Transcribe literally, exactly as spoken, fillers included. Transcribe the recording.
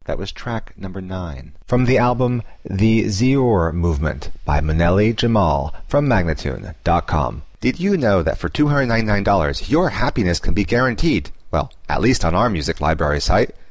That was track number nine. From the album The Zior Movement by Maneli Jamal from Magnatune dot com. Did you know that for two hundred ninety-nine dollars your happiness can be guaranteed? Well, at least on our music library site.